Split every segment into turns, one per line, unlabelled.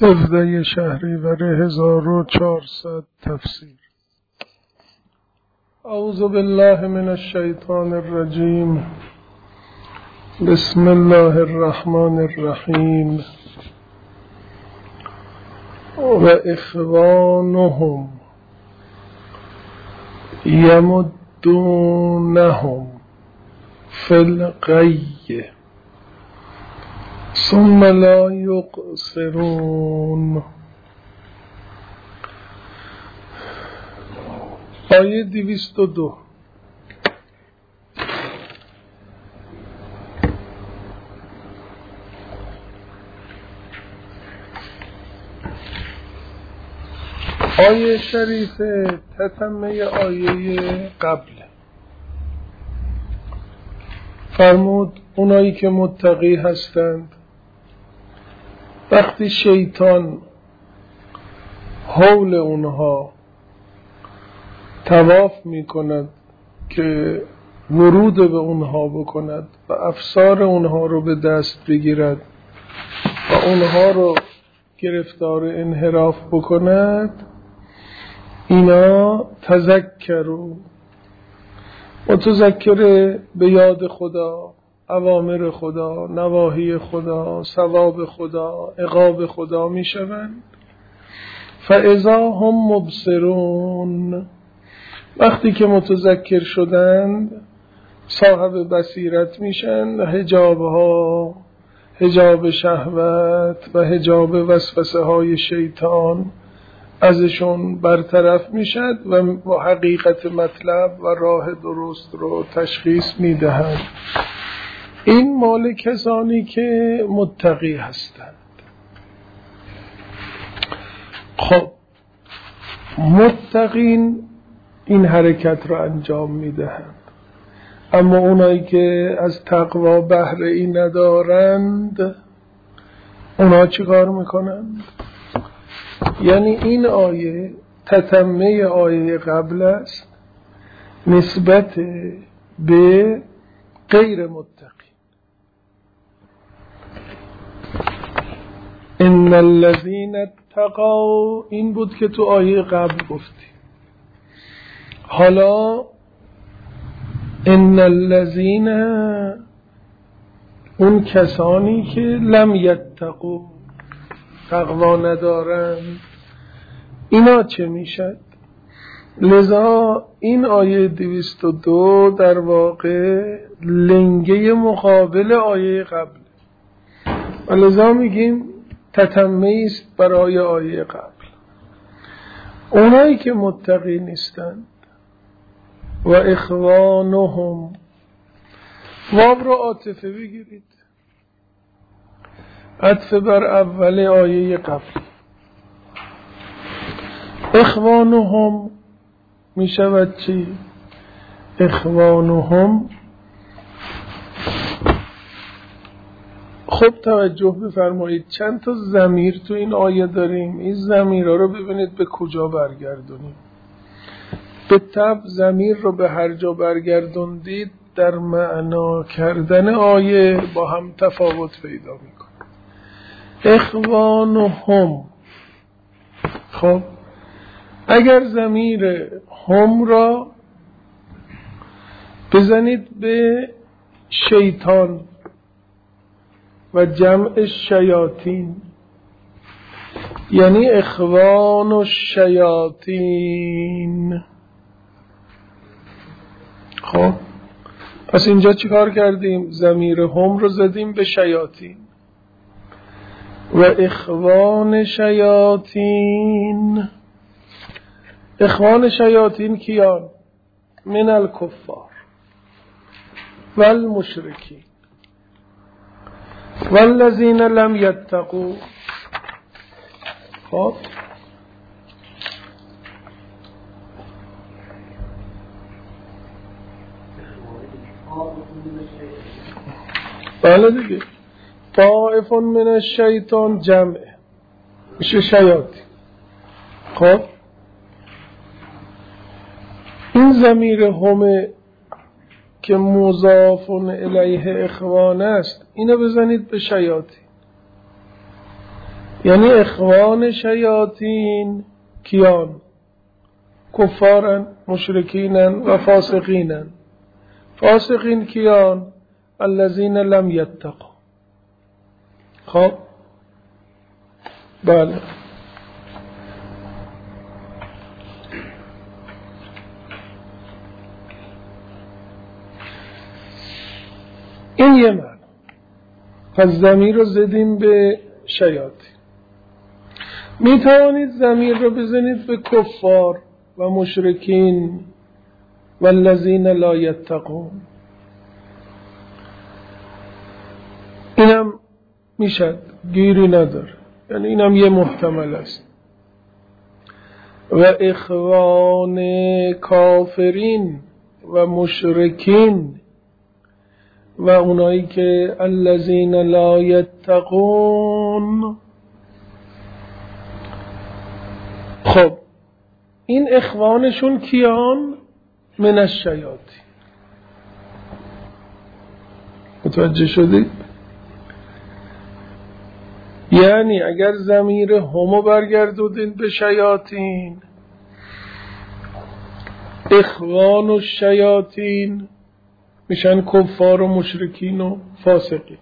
17 شهریور 1400 تفسیر. اعوذ بالله من الشیطان الرجیم. بسم الله الرحمن الرحیم. و اخوانهم یمدونهم فی الغی ثم لا یقصرون. آیه 202. آیه شریف تتمه آیه قبل. فرمود اونایی که متقی هستند وقتی شیطان حول اونها طواف می کند که ورود به اونها بکند و افسار اونها رو به دست بگیرد و اونها رو گرفتار انحراف بکند، اینا تذکروا، متذکر به یاد خدا، اوامر خدا، نواهی خدا، ثواب خدا، عقاب خدا می شوند. فاذا هم مبصرون، وقتی که متذکر شدند صاحب بصیرت میشن، حجابها، حجاب شهوت و حجاب وسوسه های شیطان ازشون برطرف میشد و حقیقت مطلب و راه درست رو تشخیص میدهند. این مال کسانی که متقی هستند. خب متقین این حرکت رو انجام میدهند، اما اونایی که از تقوا بهره ای ندارند اونا چی کار میکنند؟ یعنی این آیه تتمه آیه قبل است نسبت به غیر متقین. ان الذين اتقوا، این بود که تو آیه قبل گفتی. حالا ان الذين، اون کسانی که لم یتقوا، تقوا ندارند، اینا چه میشد؟ لذا این آیه 202 در واقع لنگه مقابل آیه قبل و لذا میگیم تتمه است برای آیه قبل. اونایی که متقی نیستند و اخوانهم، واو رو عاطفه بگیرید، عطف بر اول آیه قبل. اخوانهم می شود چی؟ اخوانهم، خب توجه بفرمایید چند تا ضمیر تو این آیه داریم. این ضمیرها رو ببینید به کجا برگردونیم. به طبع ضمیر رو به هر جا برگردوندید در معنا کردن آیه با هم تفاوت پیدا میکنه. اخوانهم، خب اگر ضمیر هم را بزنید به شیطان و جمع شیاطین، یعنی اخوان الشیاطین. خب پس اینجا چی کار کردیم؟ ضمیر هم رو زدیم به شیاطین. و اخوان شیاطین، اخوان شیاطین کیان؟ من الکفار و المشرکین والذین لم یتقوا. خب بله دیگه، طائف من الشیطان جمعه میشه شیاطین. خب این ضمیر هم که مضاف الیه اخوان است، اینو بزنید به شیاطین. یعنی اخوان شیاطین کیان؟ کفارن، مشرکینن و فاسقینن. فاسقین کیان؟ الذین لم یتقوا. خب بله، این یه معنی. پس ضمیر رو زدیم به شیاطین. می توانید ضمیر رو بزنید به کفار و مشرکین و الذین لا یتقون. اینم میشد، گیری نداره، یعنی اینم یه محتمل است. و اخوان کافرین و مشرکین و اونایی که الذین لا یتقون. خب این اخوانشون کیان؟ من الشیاطین. متوجه شدید؟ یعنی اگر ضمیر همو برگردودین به شیاطین، اخوان و شیاطین میشن کفار و مشرکین و فاسقین.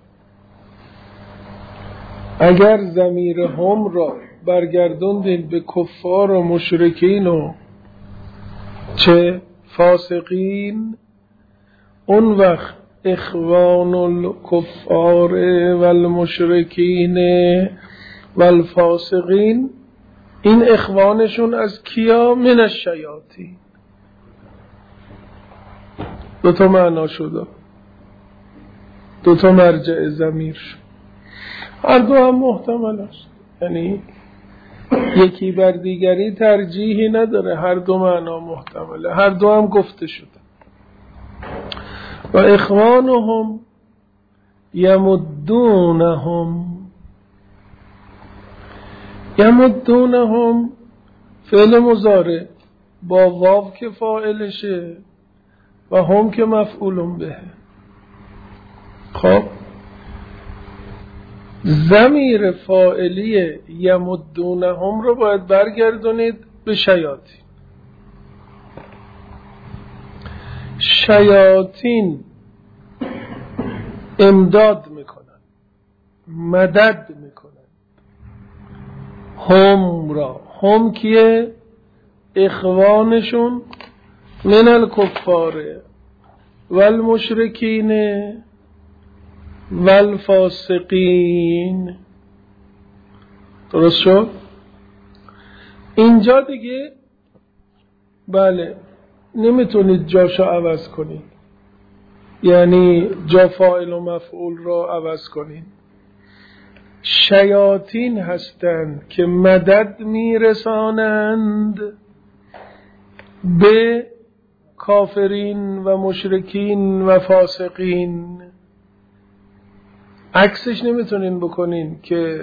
اگر ضمیر هم را برگردوندین به کفار و مشرکین و چه فاسقین، اون وقت اخوان الکفار و المشرکین و الفاسقین، این اخوانشون از کیا؟ من الشیاطین. دو تا معنا شده، دو تا مرجع ضمیر شد. هر دو هم محتمل است، یعنی یکی بر دیگری ترجیحی نداره، هر دو معنا محتمله، هر دو هم گفته شده. و اخوانهم یمدونهم فعل مضارع با واو که فاعلشه و هم که مفعول به. خب ضمیر فاعلی یمدونهم رو باید برگردونید به شیاطین. شیاطین امداد میکنن، مدد میکنن هم را. هم کیه؟ اخوانشون من الکفار و المشرکین و الفاسقین. درست شد؟ اینجا دیگه بله نمیتونید جاشو عوض کنید، یعنی جا فاعل و مفعول را عوض کنید. شیاطین هستند که مدد میرسانند به کافرین و مشرکین و فاسقین. عکسش نمیتونین بکنین که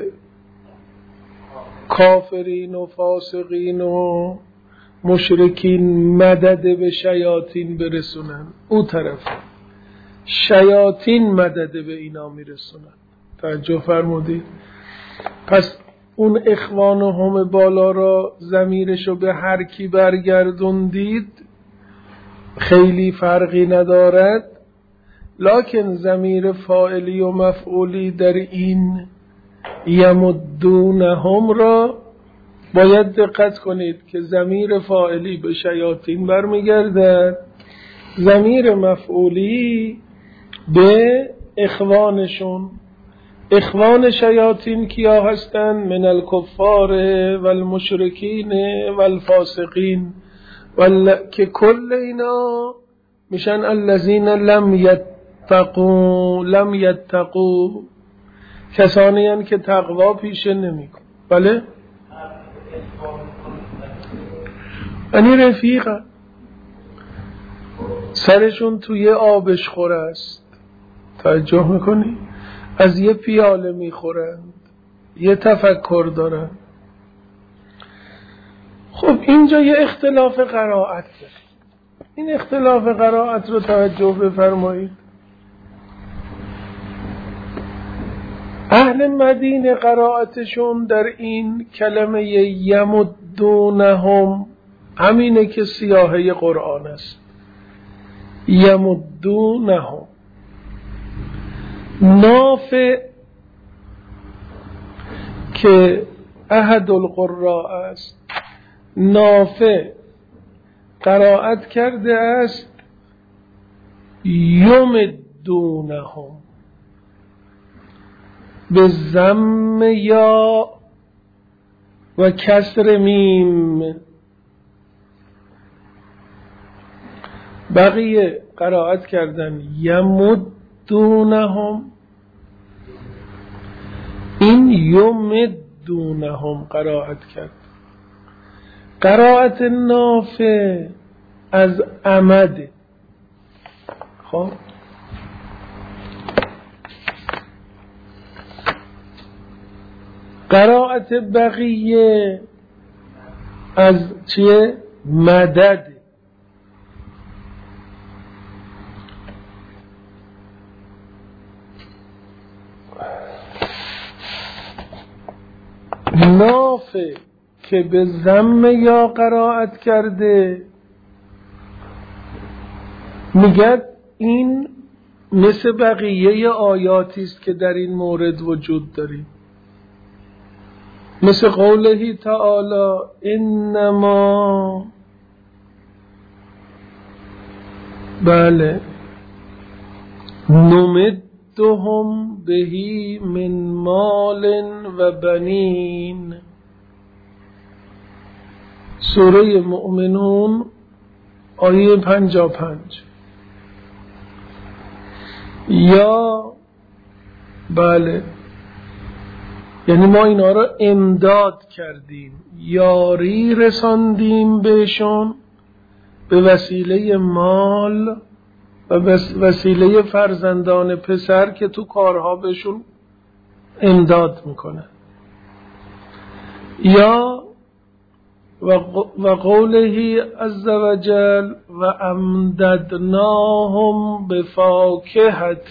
کافرین و فاسقین و مشرکین مدد به شیاطین برسونن، او طرف شیاطین مدد به اینا میرسونن. توجه فرمودید؟ پس اون اخوان و هم بالا را ضمیرشو به هر کی برگردوندید خیلی فرقی ندارد، لکن ضمیر فاعلی و مفعولی در این یمدونهم را باید دقت کنید که ضمیر فاعلی به شیاطین برمیگردد، ضمیر مفعولی به اخوانشون. اخوان شیاطین کیا هستند؟ من الکفار و المشرکین و الفاسقین، که کل اینا میشن الذین لم یتقوا، کسانی هستند که تقوا پیشه نمیکن. بله؟ یعنی رفیقه، سرشون توی آبشخور است. توجه میکنی؟ از یه پیاله میخورند، یه تفکر دارن. خب اینجا یه اختلاف قرائت داره. این اختلاف قرائت رو توجه بفرمایید. اهل اهل مدینه قرائتشون در این کلمه یمدونهم همینه که سیاهه قرآن است. یمدونهم. نافع که احد القراء است، نافع قرائت کرده است یمدونهم به ضم یا و کسر میم. بقیه قرائت کردن یمدونهم، این یمدونهم قرائت کرد. قرائت نافع از عمد. خب قرائت بقیه از چیه؟ مدد. نافع که به ضم یا قرائت کرده میگه این مثل بقیه آیاتی است که در این مورد وجود داریم، مثل قوله تعالی انما نمدهم بهی من مال و بنین. سوره مؤمنون آیه 55. یا یعنی ما اینا رو امداد کردیم، یاری رساندیم بهشون به وسیله مال و وسیله فرزندان پسر که تو کارها بهشون امداد میکنه. یا و قوله عز وجل و امددناهم بفاکهة.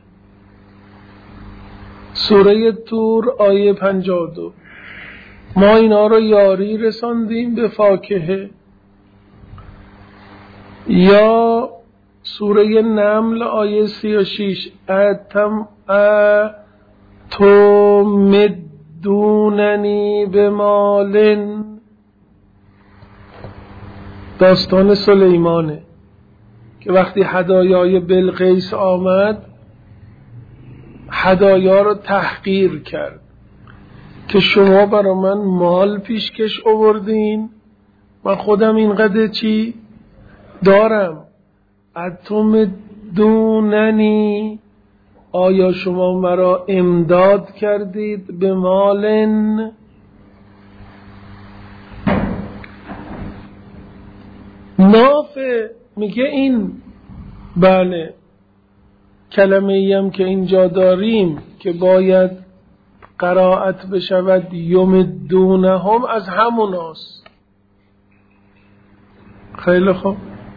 سوره طور آیه 52. ما اینا رو یاری رساندیم به فاکهه. یا سوره نمل آیه 36 تمدوننی بمال. داستان سلیمانه که وقتی هدایای بلقیس آمد هدایا رو تحقیر کرد که شما برا من مال پیشکش آوردین، من خودم اینقدر چی دارم. اتمدوننی، آیا شما مرا امداد کردید به مالن؟ نافع میگه این کلمه ای هم که اینجا داریم که باید قرائت بشود یمدونهم از همون هست. خیلی خوب.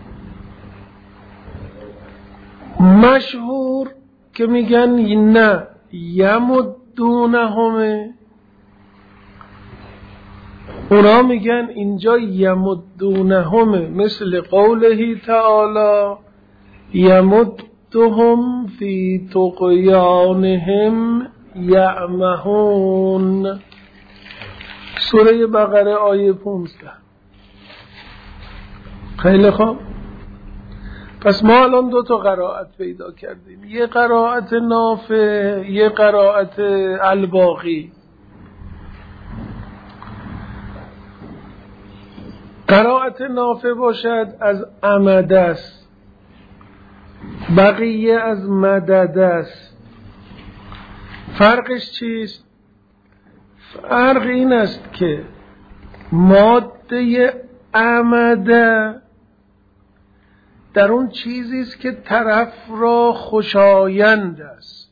مشهور که میگن نه یمدونهمه، اونا میگن اینجا یمدونهمه، مثل قوله تعالی یمدهم فی طغیانهم یعمهون. سوره بقره آیه 15. خیلی خوب. پس ما الان 2 تا قرائت پیدا کردیم، یه قرائت نافع، یه قرائت الباقی. قرائت نافع باشد از عمد است، بقیه از مدد است. فرقش چیست؟ فرق این است که ماده عمده در اون چیزی است که طرف را خوشایند است.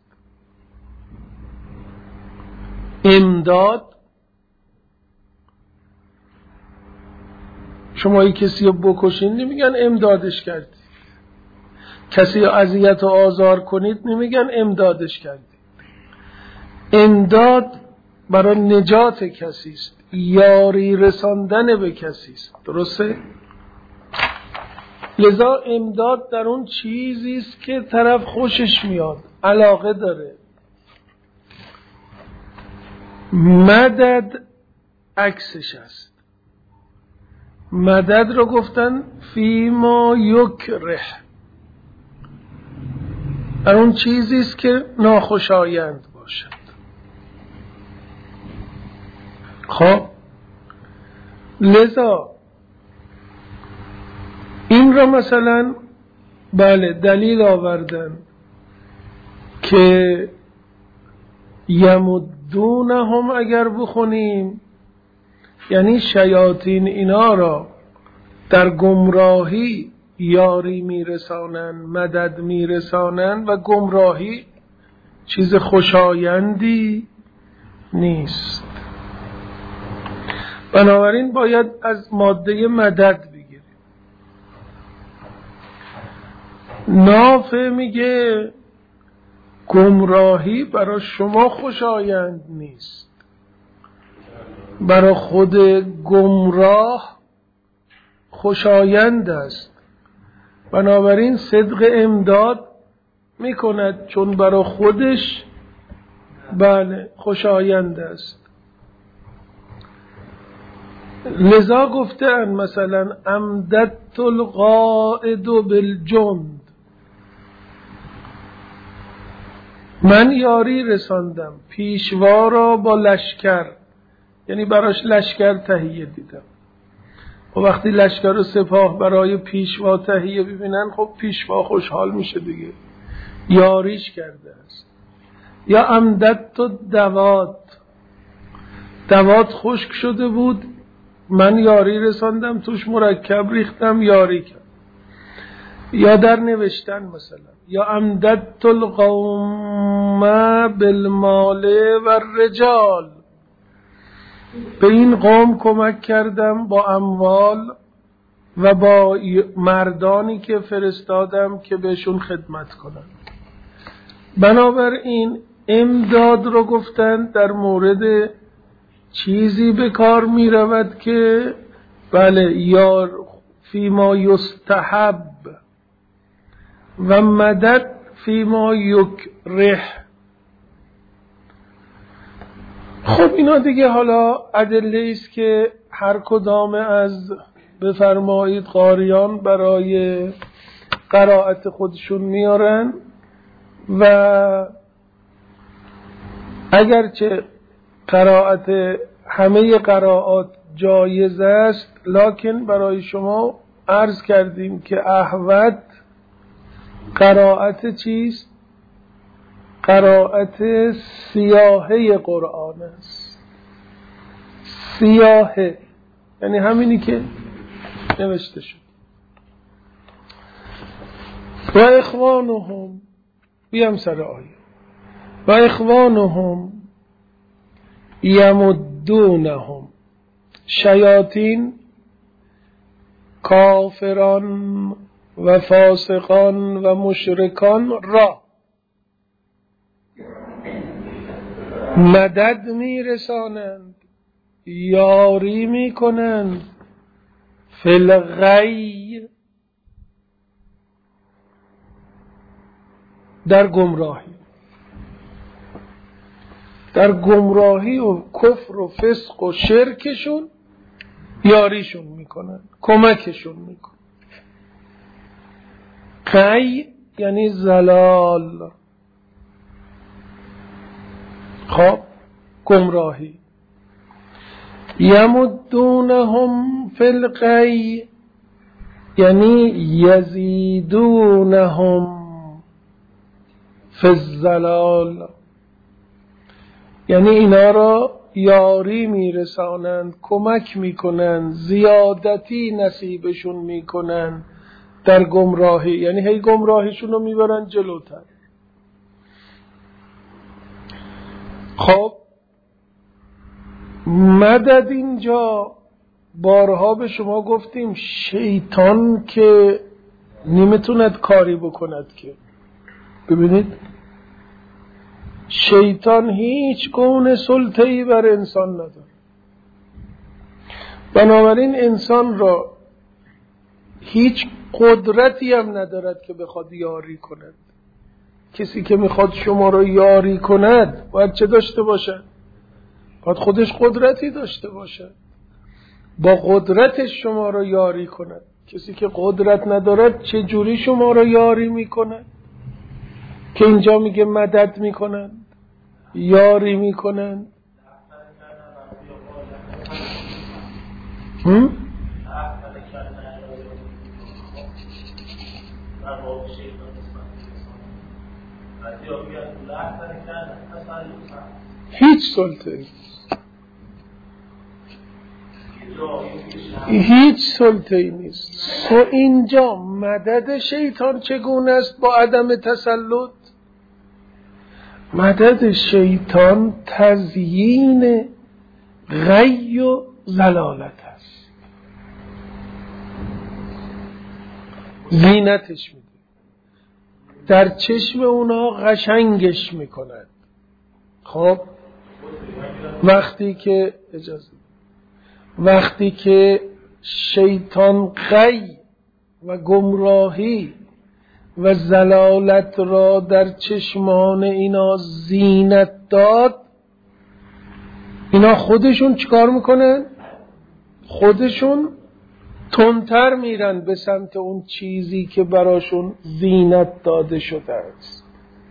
امداد، شما کسی رو بکشین نمیگن امدادش کردید، کسی رو اذیت و آزار کنید نمیگن امدادش کردید. امداد برای نجات کسی است، یاری رساندن به کسی است. درسته؟ لذا امداد در اون چیزی است که طرف خوشش میاد، علاقه داره. مدد عکسش است. مدد رو گفتن فیما یکره، در اون چیزی است که ناخوشایند باشد. خب لذا این را مثلا بله دلیل آوردن که یمدونهم اگر بخونیم یعنی شیاطین اینا را در گمراهی یاری میرسانن، مدد میرسانن و گمراهی چیز خوشایندی نیست. بنابراین باید از ماده مدد بگیریم. نافع میگه گمراهی برای شما خوشایند نیست، برای خود گمراه خوشایند است. بنابراین صدق امداد میکند چون برای خودش بله خوشایند است. لذا گفتن مثلا امددت القائد بالجند، من یاری رساندم پیشوا را با لشکر، یعنی براش لشکر تهیه دیدم. و وقتی لشکر و سپاه برای پیشوا تهیه ببینن خب پیشوا خوشحال میشه دیگه، یاریش کرده است. یا امددت دوات، دوات خشک شده بود من یاری رساندم توش مرکب ریختم یاری کرد. یا در نوشتن مثلا یا امددت القوم بالمال و الرجال، به این قوم کمک کردم با اموال و با مردانی که فرستادم که بهشون خدمت کنن. بنابراین امداد رو گفتن در مورد چیزی به کار می رود که بله یار فیما یستحب و مدد فیما یکره. خب اینا دیگه حالا ادله است که هر کدام از بفرمایید قاریان برای قرائت خودشون میارن و اگرچه قرائت همه قرائات جایز است لکن برای شما عرض کردیم که احوط قرائت چیست؟ قرائت سیاهه قرآن است. سیاهه یعنی همینی که نوشته شد. و اخوانهم، بیام سر آیه، و اخوانهم یمدونهم، شیاطین کافران و فاسقان و مشرکان را مدد میرسانند، یاری میکنند، فی الغی، در گمراهی، در گمراهی و کفر و فسق و شرکشون یاریشون میکنن، کمکشون میکنن. غی یعنی زلال، خب گمراهی. یمدونهم فی الغی یعنی یزیدونهم فی الزلال، یعنی اینا را یاری میرسانند، کمک میکنند، زیادتی نصیبشون میکنند در گمراهی، یعنی هی گمراهیشون رو میبرن جلوتر. خب مدد اینجا بارها به شما گفتیم شیطان که نمیتوند کاری بکند که، ببینید شیطان هیچ گونه سلطه‌ای بر انسان نداره. بنابراین انسان را هیچ قدرتی هم ندارد که بخواد یاری کند. کسی که میخواد شما را یاری کند باید چه داشته باشد؟ باید خودش قدرتی داشته باشد با قدرتش شما را یاری کند. کسی که قدرت ندارد چه جوری شما را یاری میکند؟ که اینجا میگه مدد میکنند، یاری میکنند. هیچ سلطه‌ای، هیچ سلطه‌ای نیست. اینجا مدد شیطان چگونه است با عدم تسلط؟ مدد شیطان تزیین غی و ضلالت است. زینتش میده، در چشم اونا قشنگش میکند. خب وقتی که شیطان غی و گمراهی و ضلالت را در چشمان اینا زینت داد، اینا خودشون چیکار میکنن؟ خودشون تندتر میرن به سمت اون چیزی که براشون زینت داده شده است.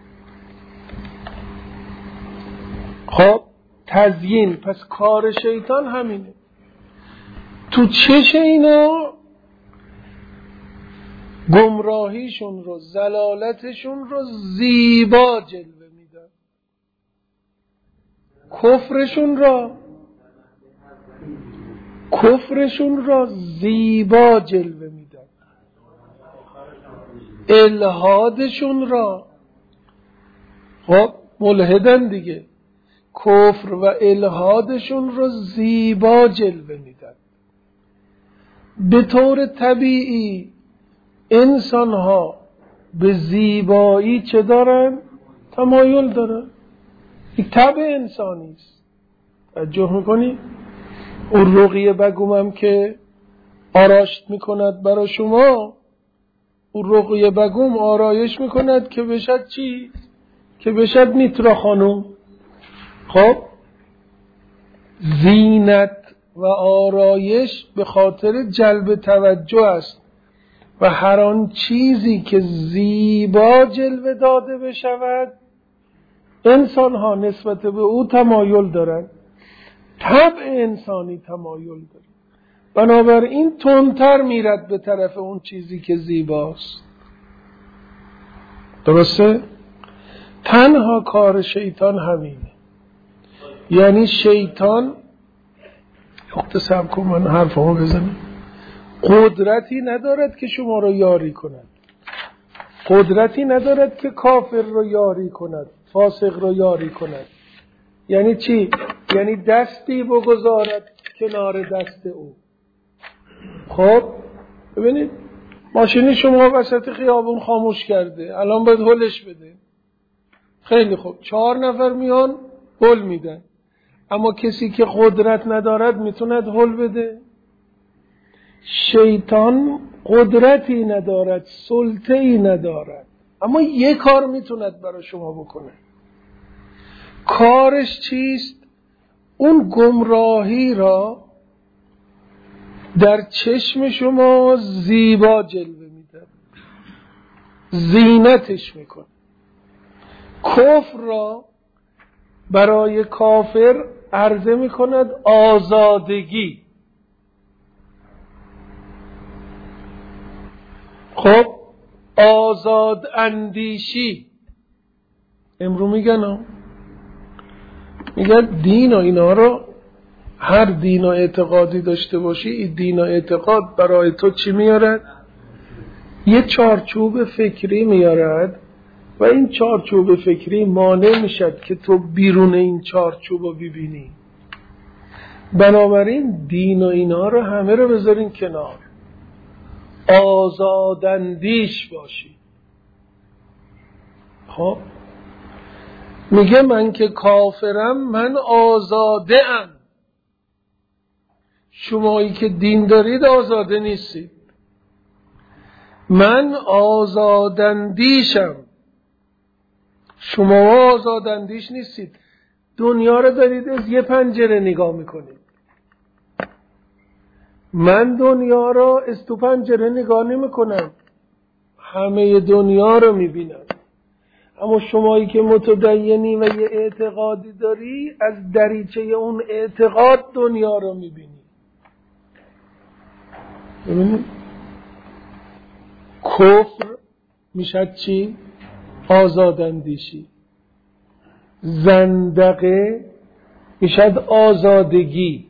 خب تزیین، پس کار شیطان همینه. تو چش اینا گمراهیشون رو، ضلالتشون رو زیبا جلوه میدن، کفرشون را زیبا جلوه میدن، الحادشون را، خب ملحدن دیگه، کفر و الحادشون رو زیبا جلوه میدن. به طور طبیعی انسان ها به زیبایی چه دارن؟ تمایل دارن. این طبع انسانی است. توجه میکنی؟ اون رقیه بگومم که آراشت میکند برای شما، اون رقیه بگوم آرایش میکند که بشد چی؟ که بشد میترا خانوم. خب زینت و آرایش به خاطر جلب توجه است و هر آن چیزی که زیبا جلوه داده بشود انسان ها نسبت به او تمایل دارند. طبع انسانی تمایل داره، بنابراین تندتر میرد به طرف اون چیزی که زیباست. درسته؟ تنها کار شیطان همینه. یعنی شیطان اقتصاب کن من حرفمو بزنم، قدرتی ندارد که شما رو یاری کند، قدرتی ندارد که کافر رو یاری کند، فاسق رو یاری کند. یعنی چی؟ یعنی دستی بگذارد کنار دست او. خب ببینید ماشین شما وسط خیابون خاموش کرده، الان باید هلش بده. خیلی خوب، 4 نفر میان هل میدن، اما کسی که قدرت ندارد میتوند هل بده؟ شیطان قدرتی ندارد، سلطه‌ای ندارد، اما یک کار میتوند برای شما بکنه. کارش چیست؟ اون گمراهی را در چشم شما زیبا جلوه میده، زینتش میکنه. کفر را برای کافر عرضه میکند آزادگی. خب آزاد اندیشی امرو میگن دین و اینا رو، هر دین و اعتقادی داشته باشی، این دین و اعتقاد برای تو چی میارد؟ یه چارچوب فکری میارد و این چارچوب فکری مانع میشد که تو بیرون این چارچوب رو ببینی. بنابراین دین و اینا رو همه رو بذارین کنار، آزاداندیش باشی. خب میگه من که کافرم من آزاده ام. شمایی که دین دارید آزاده نیستید. من آزاداندیشم، شما آزاداندیش نیستید. دنیا رو دارید از یه پنجره نگاه میکنید. من دنیا رو از تو پنجره نگاه نمیکنم، همه دنیا رو میبینم. اما شمایی که متدینی و یه اعتقادی داری، از دریچه اون اعتقاد دنیا رو میبینی. ببینید کفر میشد چی؟ آزاداندیشی. زندقه میشد آزادگی.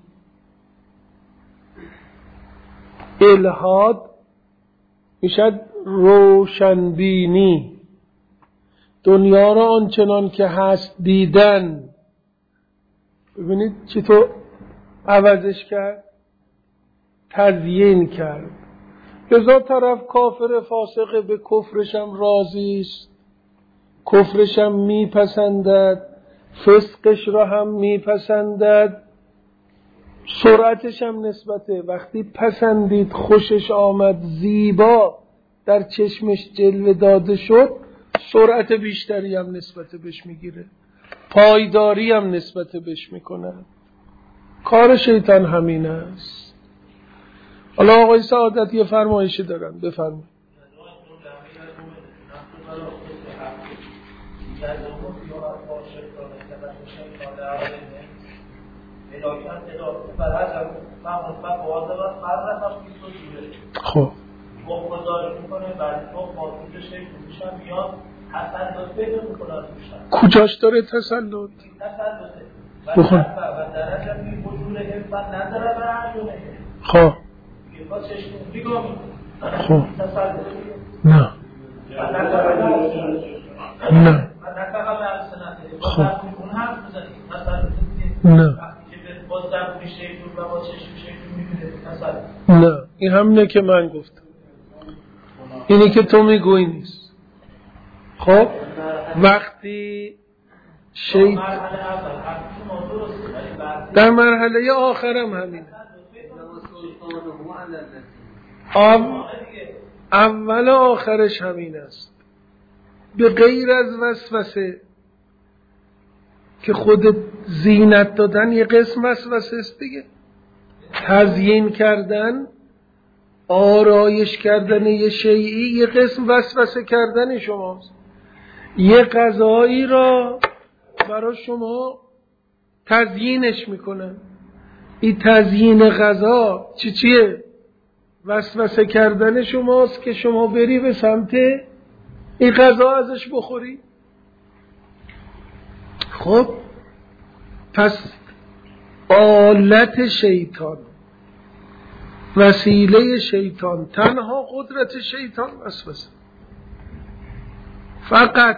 الحاد میشد روشنبینی. دنیا را آنچنان که هست دیدن. ببینید چطور عوضش کرد؟ تزیین کرد. لذا طرف کافر فاسقه به کفرشم راضی است، کفرشم میپسندد، فسقش را هم میپسندد، سرعتش هم نسبته. وقتی پسندید، خوشش آمد، زیبا در چشمش جلوه داده شد، سرعت بیشتری هم نسبت بهش میگیره، پایداری هم نسبت بهش میکنه. کار شیطان همین است. حالا آقای سعادت یه فرمایشی دارن، بفرمایید. خب کجاش داره تسلط؟ بخون. خب خب نه نه خب نه نه، این همینه که من گفتم، اینی که تو میگویی نیست. خب وقتی در مرحله آخرم همینه. اول آخرش همین است، به غیر از وسوسه که خود زینت دادن یه قسم وسوسه است دیگه، تزیین کردن، آرایش کردن یه شیئی یه قسم وسوسه کردن شماست. یه غذایی را برای شما تزیینش میکنن، این تزیین غذا چیه؟ وسوسه کردن شماست که شما بری به سمت این غذا ازش بخوری. خب پس آلت شیطان، وسیله شیطان، تنها قدرت شیطان وسوسه، فقط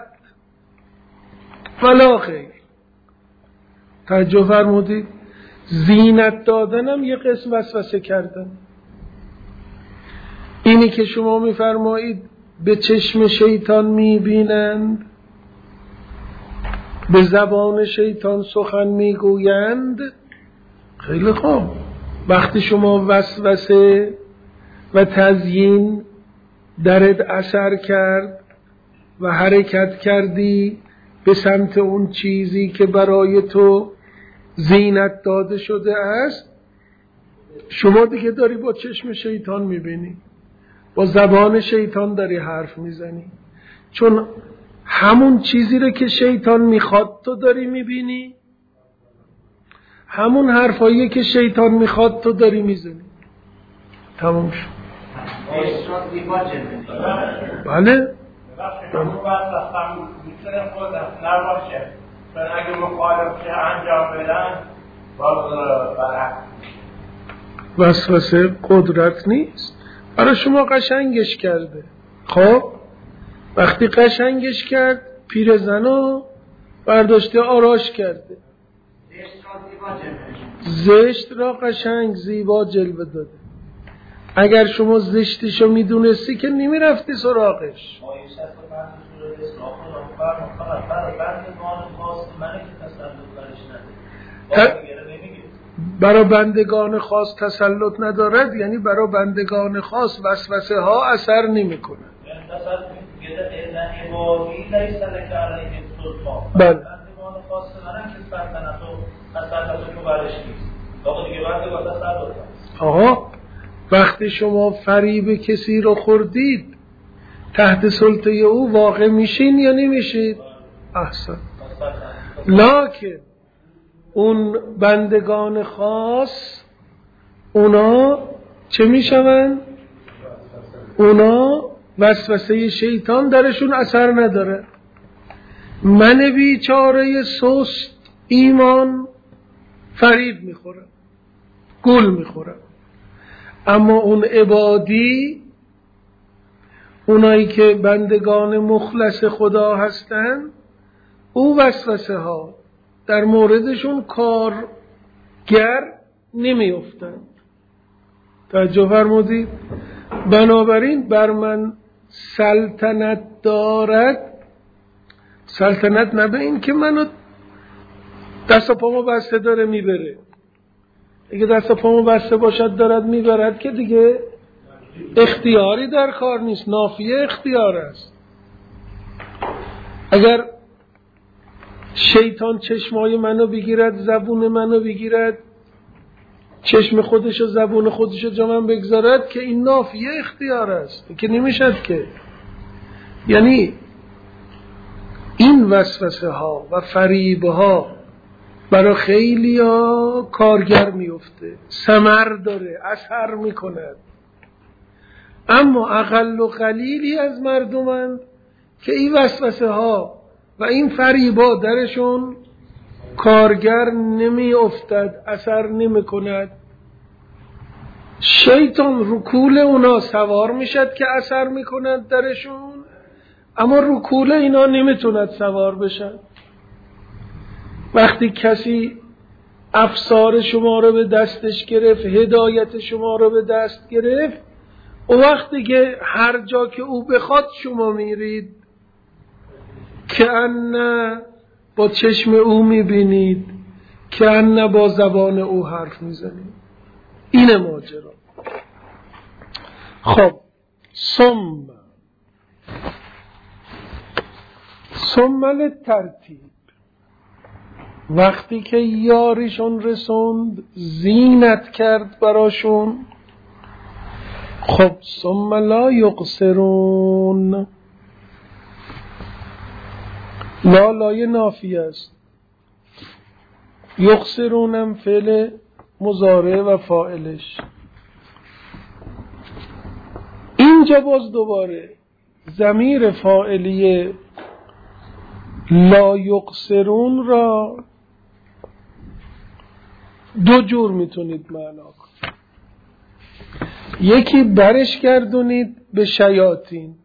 ولا خیر. توجه فرمودید؟ زینت دادنم یه قسم وسوسه کردن. اینی که شما میفرمایید به چشم شیطان میبینند، به زبان شیطان سخن میگویند، خیلی خوب. وقتی شما وسوسه و تزیین درت اثر کرد و حرکت کردی به سمت اون چیزی که برای تو زینت داده شده است، شما دیگه داری با چشم شیطان میبینی، با زبان شیطان داری حرف میزنی، چون همون چیزی رو که شیطان میخواد تو داری میبینی، همون حرفایی که شیطان میخواد تو داری میزنی. تمام شد. بله؟
اگه مخالف انجام بدن
وسوسه قدرت نیست، برای شما قشنگش کرده. خب وقتی قشنگش کرد، پیرزنو برداشته آراش کرده، زشت را قشنگ زیبا جلوه داده. اگر شما زشتشو میدونستی که نمیرفتی سراغش. برای بندگان خاص تسلط ندارد، یعنی برای بندگان خاص وسوسه ها اثر نمی کنه. بله. آها، وقتی شما فریب کسی رو خوردید تحت سلطه او واقع میشین یا نمیشید؟ احسن. لکن اون بندگان خاص اونا چه میشون؟ اونا وسوسه شیطان درشون اثر نداره. من بیچاره سست ایمان فریب میخورم، گول میخورم. اما اون عبادی، اونایی که بندگان مخلص خدا هستن، او وسوسه ها در موردشون کارگر نمی افتند. توجه فرمودید؟ بنابراین بر من سلطنت دارد، سلطنت نه به این که منو دست و پامو بسته داره میبره. اگه دست و پامو بسته باشد دارد میبرد که دیگه اختیاری در کار نیست، نافیه اختیار است. اگر شیطان چشمای منو بگیرد، زبون منو بگیرد، چشم خودش و زبون خودش رو جا من بگذارد، که این نافیه اختیار است، که نمیشد که. یعنی این وسوسه ها و فریب ها برای خیلی ها کارگر میفته، ثمر داره، اثر میکند. اما اقل و قلیلی از مردمند که این وسوسه ها و این فریبا درشون کارگر نمی افتد، اثر نمی کند. شیطان رکول اونا سوار میشد که اثر می کند درشون، اما رکول اینا نمیتوند سوار بشد. وقتی کسی افسار شما رو به دستش گرفت، هدایت شما رو به دست گرفت، او وقتی که هر جا که او بخواد شما میرید، که ان با چشم او میبینید، که ان با زبان او حرف میزنید. این ماجرا. خب ثم ترتیب، وقتی که یاریشون رسوند، زینت کرد براشون. خب ثم لا یقصرون، لا لای نافی است، یقصرونم فعل مضارع و فاعلش. اینجا باز دوباره ضمیر فاعلی لا یقصرون را دو جور میتونید معنا کنید. یکی برش گردونید به شیاطین.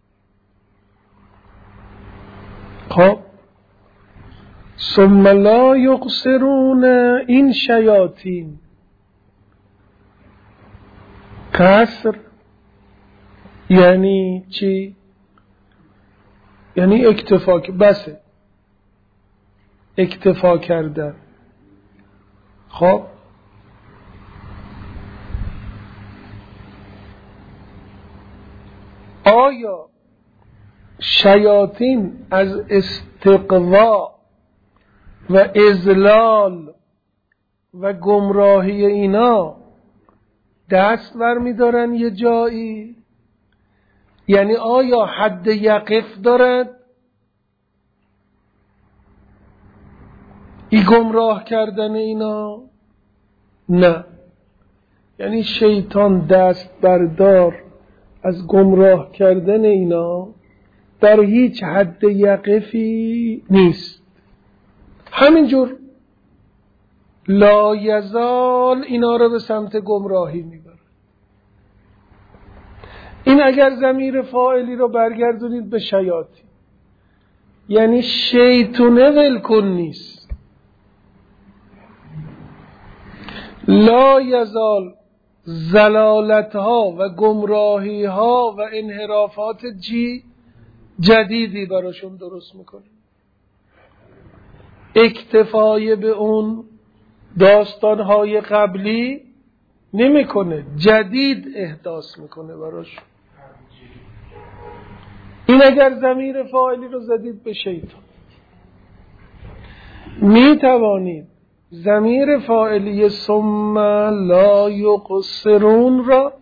خب ثم لا یقصرون، این شیاطین قصر یعنی چی؟ یعنی اکتفا، بسه، اکتفا کردن. خب آیا شیاطین از استقوا و اضلال و گمراهی اینا دست برمی دارن یه جایی؟ یعنی آیا حد یقف دارد ای گمراه کردن اینا؟ نه. یعنی شیطان دست بردار از گمراه کردن اینا در هیچ حد یقفی نیست. همینجور لا یزال اینا رو به سمت گمراهی میبره. این اگر ضمیر فاعلی رو برگردونید به شیاطین، یعنی شیطونه ولکن نیست. لا یزال زلالت ها و گمراهی ها و انحرافات جدیدی براشون درست میکنه. اکتفای به اون داستانهای قبلی نمیکنه، جدید احداث میکنه براشون. این اگر ضمیر فاعلی رو زدید به شیطان، می توانید ضمیر فاعلی ثم لا یقصرون را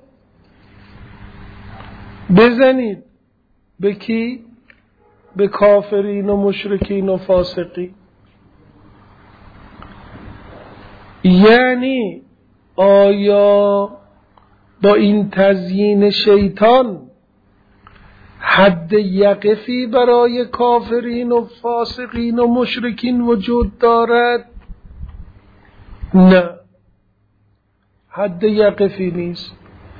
بزنید به کی؟ به کافرین و مشرکین و فاسقین. یعنی آیا با این تزیین شیطان حد یقفی برای کافرین و فاسقین و مشرکین وجود دارد؟ نه، حد یقفی نیست.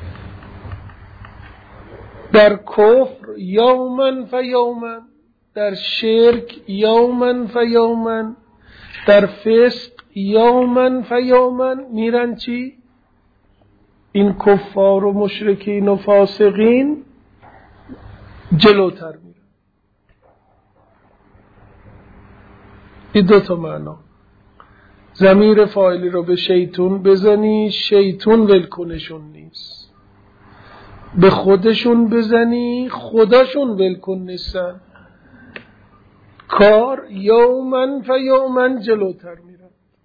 در کفر یومن فیومن، در شرک یومن فیومن، در فسق یومن فیومن میرن چی؟ این کفار و مشرکین و فاسقین جلوتر میرن. این دو تا معنا. ضمیر فاعلی رو به شیطون بزنی، شیطون ولکنشون نیست. به خودشون بزنی، خداشون ولکن نیستن. کار یومن فیومن جلوتر میرن.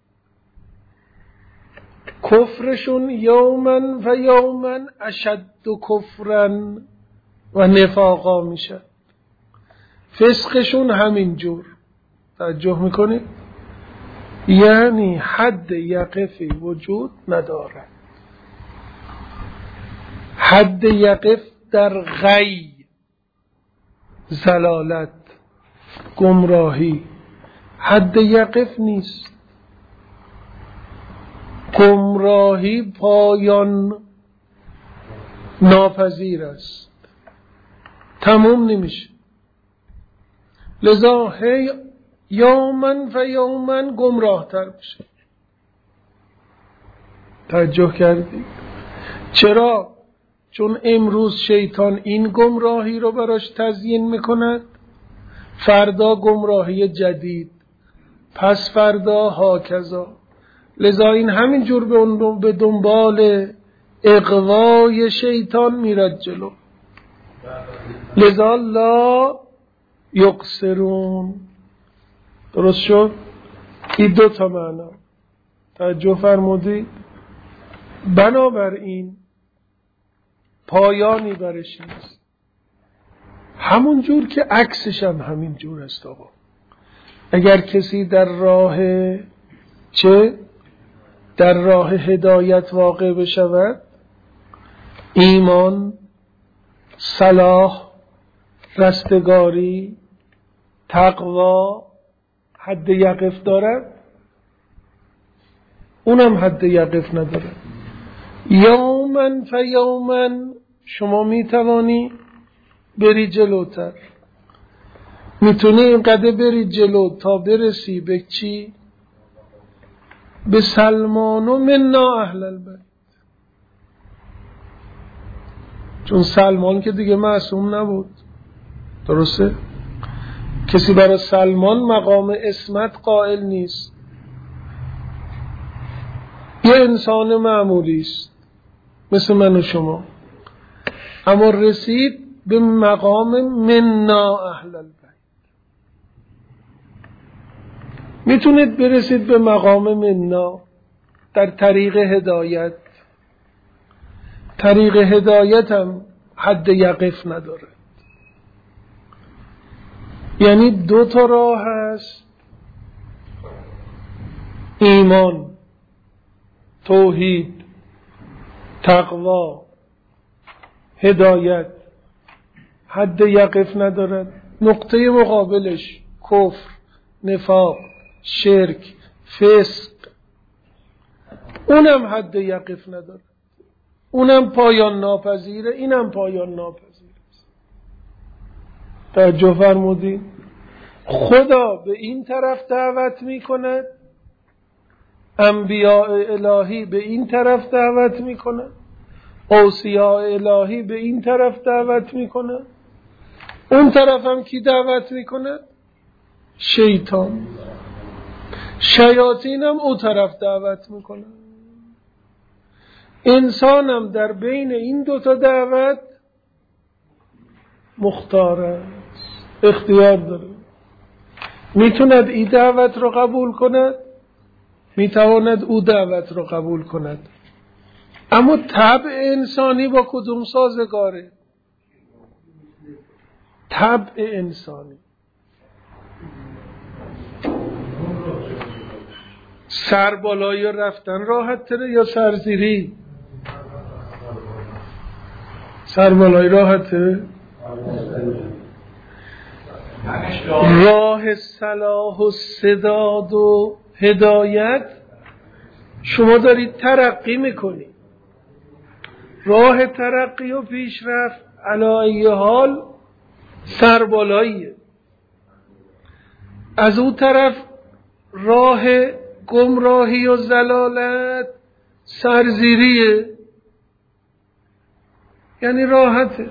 کفرشون یومن فیومن اشد کفرن و نفاقا میشه. فسقشون همین جور. توجه میکنید؟ یعنی حد یقفی وجود نداره. حد یقف در غی، زلالت، گمراهی حد یقف نیست. گمراهی پایان ناپذیر است، تموم نمیشه. لذا هی یومن فیومن گمراه تر بشه. توجه کردید؟ چرا؟ چون امروز شیطان این گمراهی رو براش تزیین میکند، فردا گمراهی جدید، پس فردا هاکذا. لذا این همین جور به دنبال اغوای شیطان میرد جلو. لذا لا یقصرون. درست شد؟ این دو تا معنا. توجه فرمودید؟ بنابراین پایانی برش نیست. همون جور که عکسش هم همین جور است. آقا اگر کسی در راه در راه هدایت واقع بشود، ایمان، صلاح، رستگاری، تقوا حد یقف دارد، اونم حد یقف نداره. یومن فیومن شما میتوانی بری جلوتر، میتونی اینقدر بری جلو تا برسی به چی؟ به سلمان و منا اهل البیت. چون سلمان که دیگه معصوم نبود. درسته؟ کسی برای سلمان مقام اسمت قائل نیست. یه انسان معمولی است مثل من و شما، اما رسید به مقام منا اهل البیت. میتونید برسید به مقام منا در طریق هدایت. طریق هدایت هم حد یقف نداره. یعنی دو تا راه هست: ایمان، توحید، تقوا، هدایت حد یقف ندارد. نقطه مقابلش کفر، نفاق، شرک، فسق، اونم حد یقف نداره، اونم پایان ناپذیره، اینم پایان ناپذیر است. توجه فرمودید؟ خدا به این طرف دعوت میکند، انبیاء الهی به این طرف دعوت میکند. اوصیاء الهی به این طرف دعوت میکنه، اون طرف هم کی دعوت میکنه؟ شیطان. شیاطین هم اون طرف دعوت میکنه. انسان هم در بین این دوتا دعوت مختار است، اختیار داره. میتوند این دعوت رو قبول کند، میتواند او دعوت رو قبول کند. اما طبع انسانی با کدوم سازگاره؟ طبع انسانی سر بالایی رفتن راحت تره یا سرزیری؟ سر بالایی راحت تره. راه صلاح و سداد و هدایت شما دارید ترقی میکنید، راه ترقی و پیشرفت علی ای حال سربالاییه. از اون طرف راه گمراهی و ضلالت سرزیریه، یعنی راحته.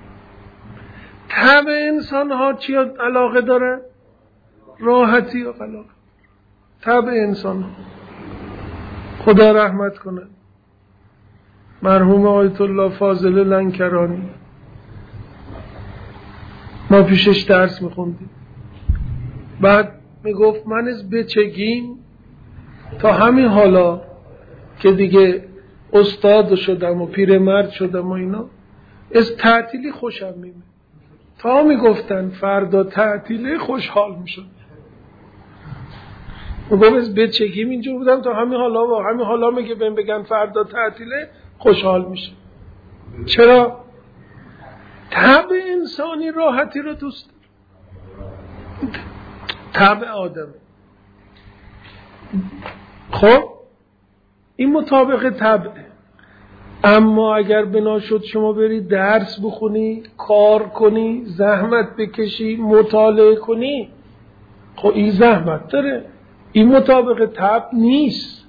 طبع انسان ها چی علاقه داره؟ راحتی و علاقه. طبع انسان ها. خدا رحمت کنه مرحوم آیت الله فاضل لنکرانی، ما پیشش درس میخوندیم، بعد میگفت من از بچگیم تا همین حالا که دیگه استاد شدم و پیرمرد شدم و اینا، از تعطیلی خوشم میمه. تا میگفتن فردا تعطیله خوشحال میشد. میگم از بچگیم اینجور بودم تا همین حالا، و همین حالا میگه بگن فردا تعطیله خوشحال میشه. چرا؟ طبع انسانی راحتی رو دوست داره، طبع آدم. خب این مطابق طبعه. اما اگر بنا شد شما بری درس بخونی، کار کنی، زحمت بکشی، مطالعه کنی، خب این زحمت داره، این مطابق طبع نیست،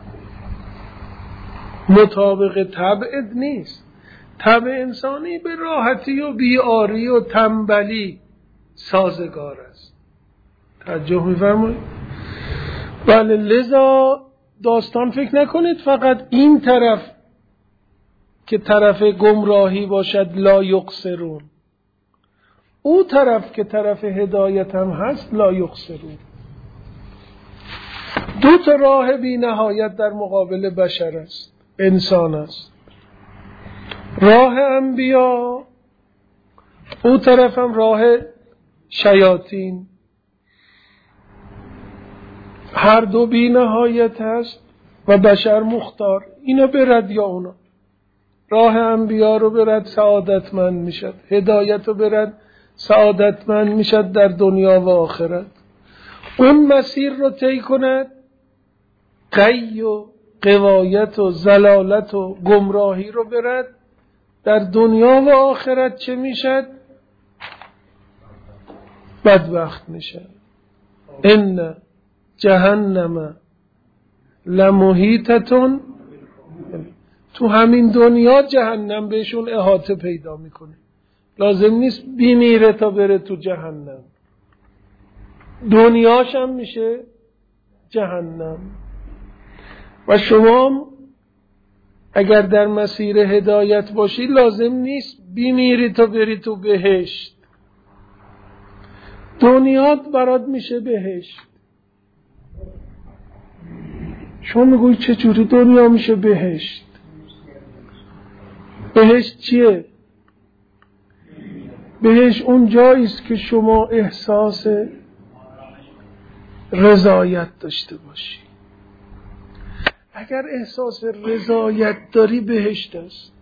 مطابق طبعت نیست. طبع انسانی به راحتی و بیاری و تنبلی سازگار است. توجه می‌فرمایید؟ بله، لذا داستان فکر نکنید فقط این طرف که طرف گمراهی باشد لا یقصرون، او طرف که طرف هدایت هم هست لا یقصرون. دو تا راه بی نهایت در مقابل بشر است، انسان است. راه انبیا، او طرف هم راه شیاطین. هر دو بی نهایت هست و بشر مختار، اینا برد یا اونا. راه انبیا رو برد سعادتمند میشد، هدایت رو برد سعادتمند میشد در دنیا و آخرت. اون مسیر رو طی کند، غی و غوایت و ضلالت و گمراهی رو برد، در دنیا و آخرت چه میشد؟ بدبخت میشد. ان جهنم لمحیطة، تو همین دنیا جهنم بهشون احاطه پیدا میکنه. لازم نیست بیمیره تا بره تو جهنم، دنیاش هم میشه جهنم. و شما اگر در مسیر هدایت باشی لازم نیست بیمیری تا بری تو بهشت، دنیات برات میشه بهشت. شما میگوی چجوری دنیا میشه بهشت؟ بهشت چیه؟ بهشت اون جاییست که شما احساس رضایت داشته باشی. اگر احساس رضایت داری بهشت است.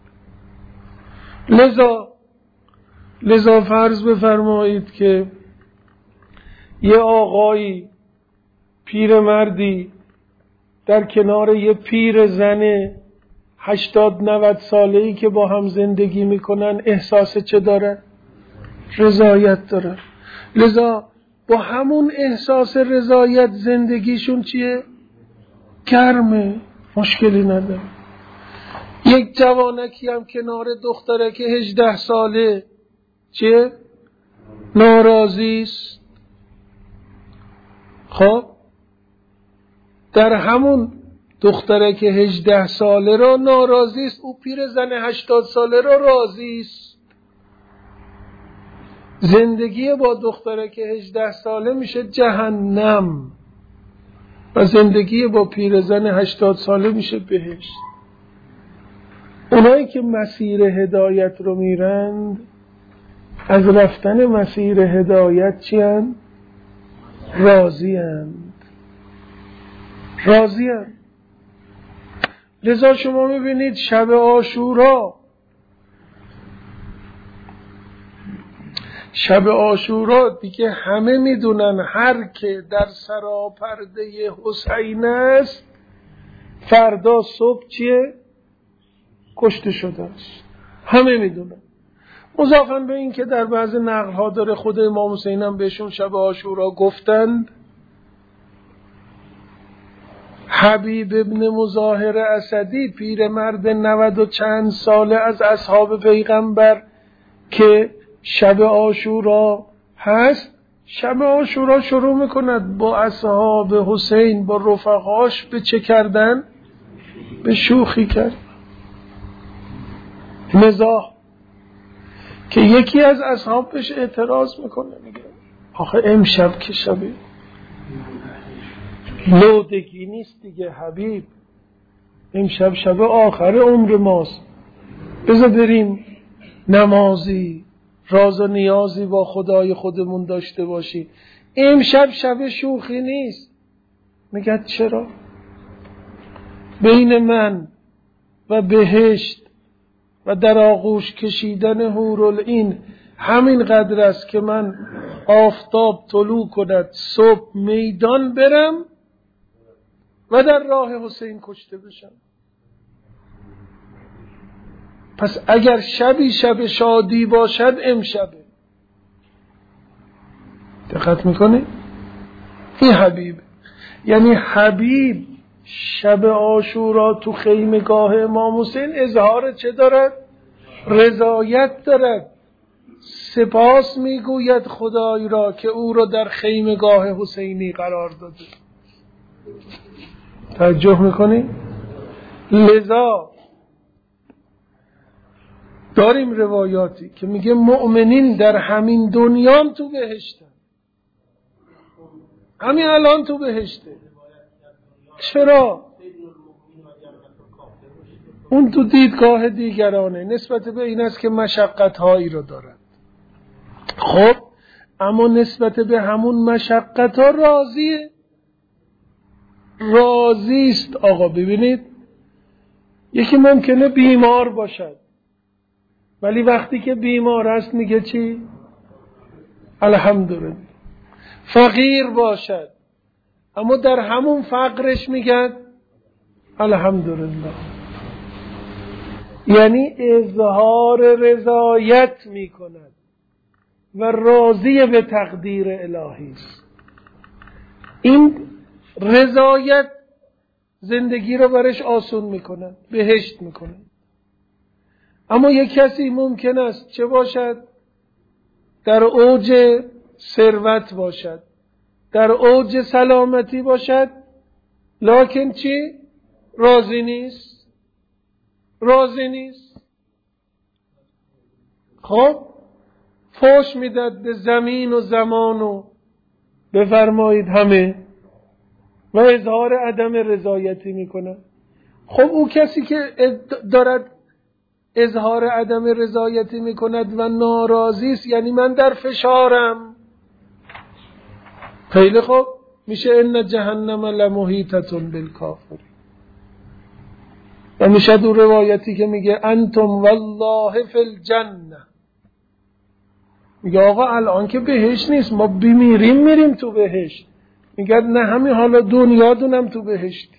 لذا فرض بفرمایید که یه آقایی پیرمردی در کنار یه پیر زن 80-90 ساله‌ای که با هم زندگی میکنن احساس چه داره؟ رضایت داره. لذا با همون احساس رضایت زندگیشون چیه؟ گرمه، مشکلی نداره. یک جوانکی هم کنار دخترک 18 ساله چه؟ ناراضی است. خب در همون دخترک 18 ساله را ناراضی است، او پیرزن 80 ساله را راضی است. زندگی با دخترک 18 ساله میشه جهنم و زندگی با پیرزن 80 ساله میشه بهشت. اونایی که مسیر هدایت رو میرند از رفتن مسیر هدایت چی هستند؟ راضی هستند. راضی هستند. لذا شما میبینید شب عاشورا دیگه همه میدونن هر که در سراپرده حسین است فردا صبح چیه؟ کشته شده است. همه میدونن. مضافاً به این که در بعض نقل ها داره خود امام حسین هم بهشون شب عاشورا گفتند. حبیب ابن مظاهر اسدی پیرمرد 90 و چند ساله از اصحاب پیغمبر که شب عاشورا هست، شب عاشورا شروع میکند با اصحاب حسین با رفقاش به چه کردن؟ به شوخی کرد، مزاح. که یکی از اصحاب بهش اعتراض میکنه، میگه آخه امشب که شبه لودگی نیست دیگه حبیب، امشب شب آخر عمر ماست، بذار بریم نمازی راز و نیازی با خدای خودمون داشته باشی، امشب شب شوخی نیست. میگه چرا؟ بین من و بهشت و در آغوش کشیدن حورالعین همین قدر است که من آفتاب طلوع کند صبح میدان برم و در راه حسین کشته بشم. پس اگر شبی شب شادی باشد امشبه. دقت میکنی؟ این حبیب، یعنی حبیب شب عاشورا تو خیمگاه امام حسین اظهار چه دارد؟ رضایت دارد. سپاس میگوید خدای را که او را در خیمگاه حسینی قرار داده. توجه میکنی؟ لذا داریم روایاتی که میگه مؤمنین در همین دنیام تو بهشتن، همین الان تو بهشته. چرا؟ اون تو دیدگاه دیگرانه نسبت به این است که مشقت هایی رو دارد. خب اما نسبت به همون مشقت ها راضیه، راضیست. آقا ببینید یکی ممکنه بیمار باشد ولی وقتی که بیمار است میگه چی؟ الحمدلله. فقیر باشد اما در همون فقرش میگه الحمدلله. یعنی اظهار رضایت میکند و راضی به تقدیر الهی است. این رضایت زندگی رو برش آسون میکند، بهشت میکند. اما یک کسی ممکن است چه باشد؟ در اوج ثروت باشد، در اوج سلامتی باشد، لکن چی؟ راضی نیست، راضی نیست. خب فوش میداد به زمین و زمان و بفرمایید همه و اظهار عدم رضایتی میکنه. خب او کسی که دارد اظهار عدم رضایتی میکند و ناراضی است، یعنی من در فشارم. خیلی خوب، میشه ان جهنم لمحیطة بالکافرین. و میشه دو روایتی که میگه انتم والله فی الجنه، میگه آقا الان که بهشت نیست، ما بمیریم میریم تو بهشت. میگه نه همین حالا دنیا دونم تو بهشتی.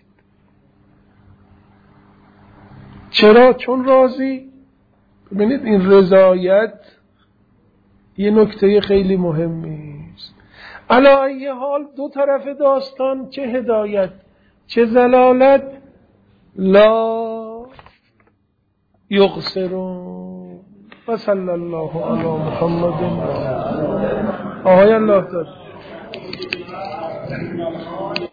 چرا؟ چون راضی. ببینید این رضایت یه نکته خیلی مهمی است. علی ای حال دو طرف داستان، چه هدایت چه ضلالت، لا یقصرون و صلی الله علی محمد. آقای الله دار